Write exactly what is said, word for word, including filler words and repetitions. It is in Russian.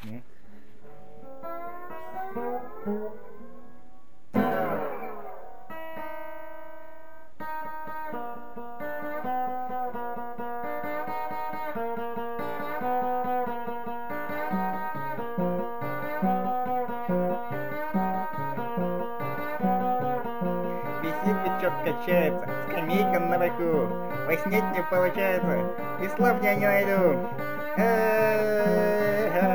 Ну. Висит бычок, качается, скамейка на боку. Поснять не получается, и слов я не найду. Э-э-э.